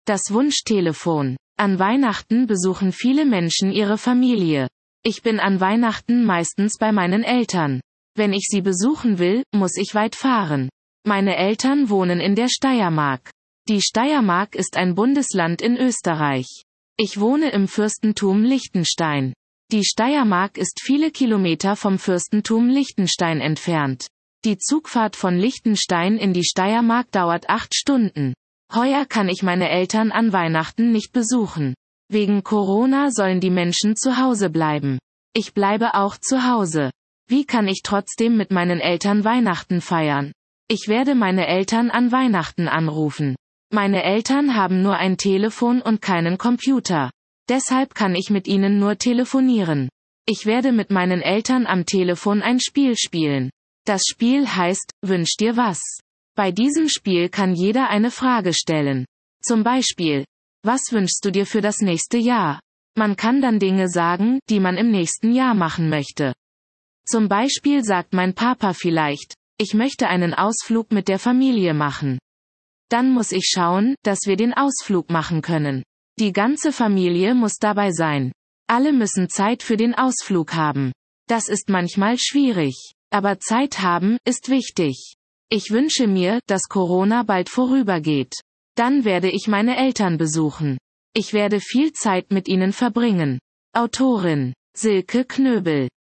Das Wunschtelefon. An Weihnachten besuchen viele Menschen ihre Familie. Ich bin an Weihnachten meistens bei meinen Eltern. Wenn ich sie besuchen will, muss ich weit fahren. Meine Eltern wohnen in der Steiermark. Die Steiermark ist ein Bundesland in Österreich. Ich wohne im Fürstentum Liechtenstein. Die Steiermark ist viele Kilometer vom Fürstentum Liechtenstein entfernt. Die Zugfahrt von Liechtenstein in die Steiermark dauert 8 Stunden. Heuer kann ich meine Eltern an Weihnachten nicht besuchen. Wegen Corona sollen die Menschen zu Hause bleiben. Ich bleibe auch zu Hause. Wie kann ich trotzdem mit meinen Eltern Weihnachten feiern? Ich werde meine Eltern an Weihnachten anrufen. Meine Eltern haben nur ein Telefon und keinen Computer. Deshalb kann ich mit ihnen nur telefonieren. Ich werde mit meinen Eltern am Telefon ein Spiel spielen. Das Spiel heißt, Wünsch dir was. Bei diesem Spiel kann jeder eine Frage stellen. Zum Beispiel, was wünschst du dir für das nächste Jahr? Man kann dann Dinge sagen, die man im nächsten Jahr machen möchte. Zum Beispiel sagt mein Papa vielleicht, ich möchte einen Ausflug mit der Familie machen. Dann muss ich schauen, dass wir den Ausflug machen können. Die ganze Familie muss dabei sein. Alle müssen Zeit für den Ausflug haben. Das ist manchmal schwierig. Aber Zeit haben, ist wichtig. Ich wünsche mir, dass Corona bald vorübergeht. Dann werde ich meine Eltern besuchen. Ich werde viel Zeit mit ihnen verbringen. Autorin Silke Knöbel